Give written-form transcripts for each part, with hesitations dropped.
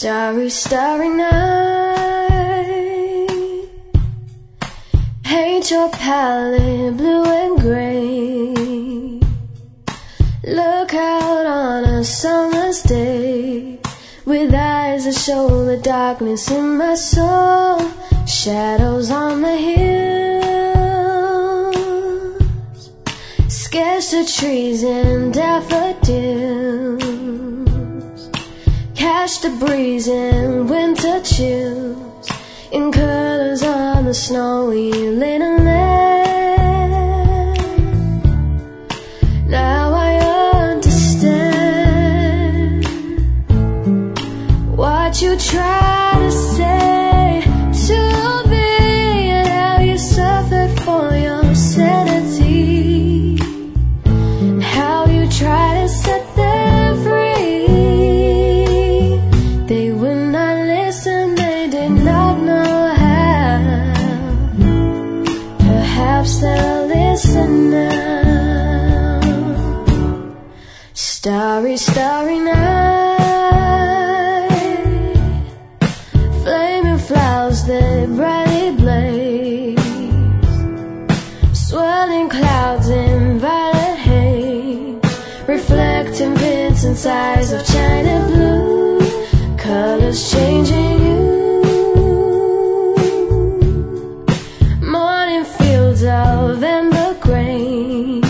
Starry, starry night. Paint your palette blue and gray. Look out on a summer's day, with eyes that show the darkness in my soul. Shadows on the hills, sketch the trees and daffodils. Catch the breeze in winter chills, in colors on the snowy linen land. Now I understand what you try to say to me, and how you suffered for your sanity, and how you try to set them free. They would not listen, they did not know how. Perhaps they'll listen now. Starry, starry night. Flaming flowers that brightly blaze, swirling clouds in violet haze, reflecting Vincent's eyes of china blue. Colors changing you. Morning fields of amber grain,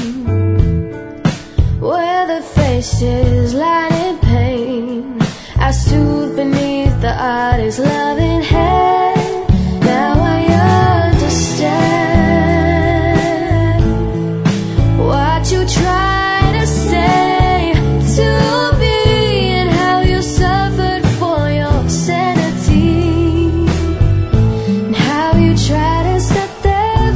where the faces line in pain. I stood beneath the artist's loving hand. Now I understand what you try to say to me, and how you suffered for your sanity, and how you try to set them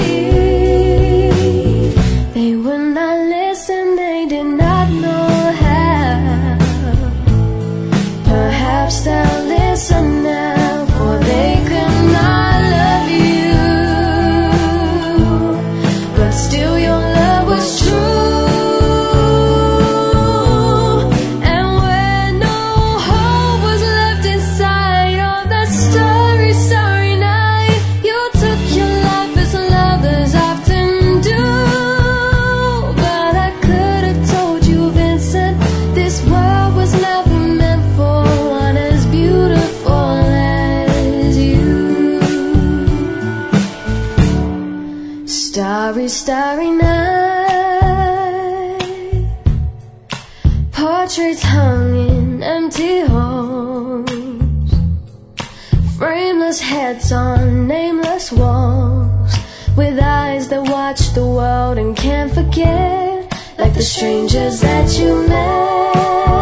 free. They would not listen, they did not know how. Perhaps they'll listen now, for they could not love you, but still your love was true. And when no hope was left inside of that starry, starry night, you took your life as lovers often do. But I could have told you, Vincent, this world was never meant for one as beautiful as you. Starry, starry night. Portraits hung in empty halls, frameless heads on nameless walls, with eyes that watch the world and can't forget, like the strangers that you met.